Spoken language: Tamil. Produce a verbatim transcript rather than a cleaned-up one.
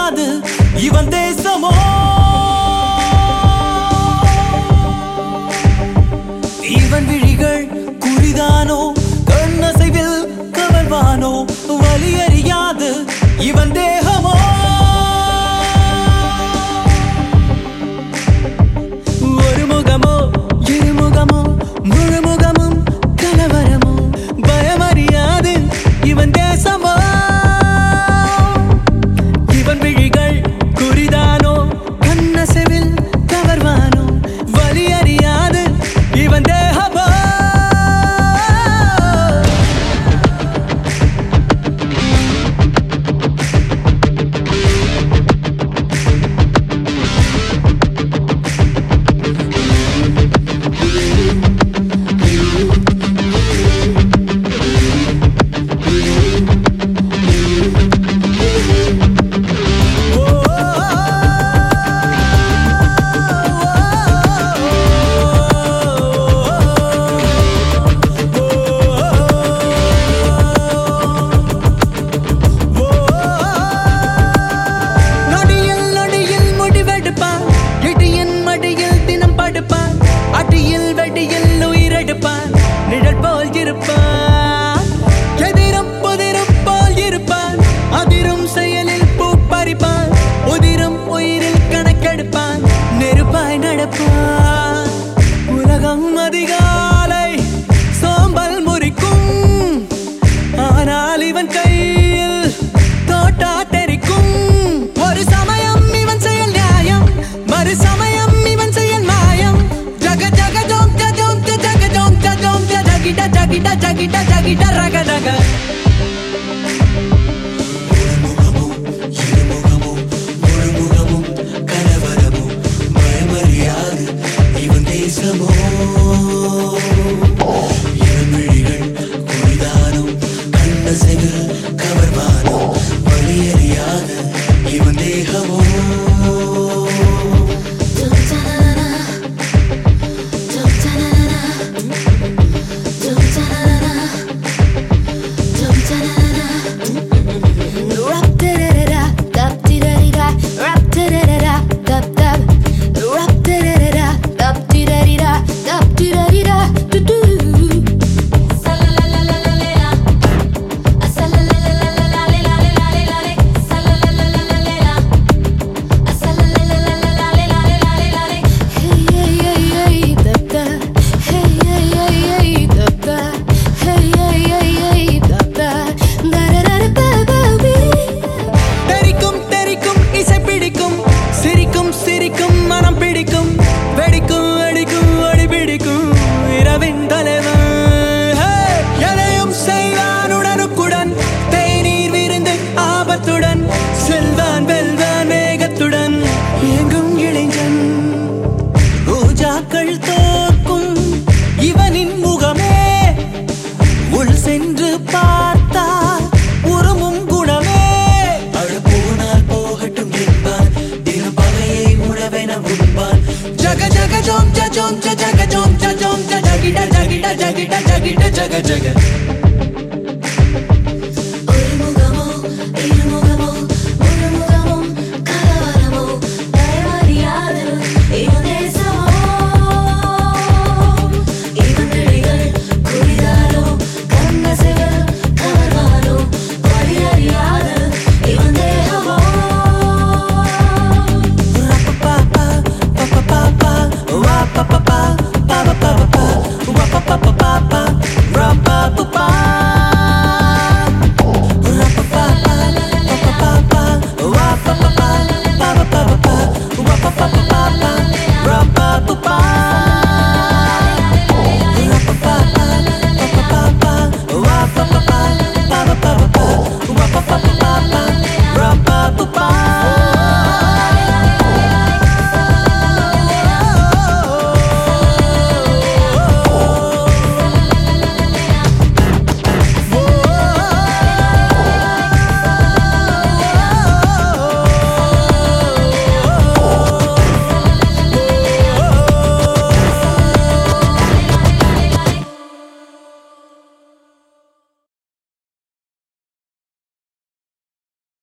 அறியாது இவன் தேசமோ இவன் விழிகள் குறிதானோ கண்ணசைவில் கவர்வானோ வலி அறியாது இவன் தேகமோ ஒரு முகமோ இருமுகமோ முழுமுகமும் கலவரமோ பயமறியாது இவன் தேசமோ இவன் விழிகள் குறிதானோ கண்ணசைவில் கவர்வானோ வலி அறியாது இவன் தேகமோ அடியில் வெடியில் உயிரெடுப்பான் நிழல் போல் இருப்பான் எதிரும் புதிரும் போல் இருப்பான் அதிரும் செயலில் பூ பறிப்பான் உதிரும் உயிரில் கணக்கெடுப்பான் நெருப்பாய் நடப்பான் உலகம் அதிகாலை சோம்பல் முறிக்கும் ஆனால் இவன் கையில் தோட்டா தெரிக்கும் ஒரு சமயம் இவன் செயல் நியாயம் மறு சமயம் இவன் செயல் மாயம் Jagita, jagita, jagita, jagita, raga, raga. Murumugamu, irumugamu, murumugamu, kalavaramu, mayamariyadu, ivan desamo. Ivan vizhigal kuridanum, kannasaigal kavarvanum, valiyariyadu, ivan dehamo. சிரிக்கும் மனம் பிடிக்கும் வெடிக்கும் வெடிக்கும் ஒளி பிடிக்கும் இரவின் தலைவன் எதையும் செய்வான் உடனுக்குடன் தேநீர் விருந்து ஆபத்துடன் செல்வான் வெல்வான் வேகத்துடன் எங்கும் இளைஞன் ரோஜாக்கள் தோற்கும் இவனின் முகமே உள் சென்று பார்த்தால் உருமும் குணமே அழப்போனால் போகட்டும் என்பான் Jaga jaga jom ja jom ja jaga jom ja jom ja jagita jagita jagita jagita jaga jaga Oru mugamo irumugamo murumugamo kalavaramo dayamariyadu ivan desamo ivan vizhigal kuridano kannasaigal kavarvano valiyariyadu ivan dehamo pa pa pa pa pa pa pa pa pa pa pa pa pa pa ra pa pa pa ra pa pa pa pa pa pa ra pa pa pa pa pa pa pa ra pa pa pa pa ra pa pa pa ra pa pa pa pa pa pa ra pa pa pa pa pa pa pa ra pa pa pa pa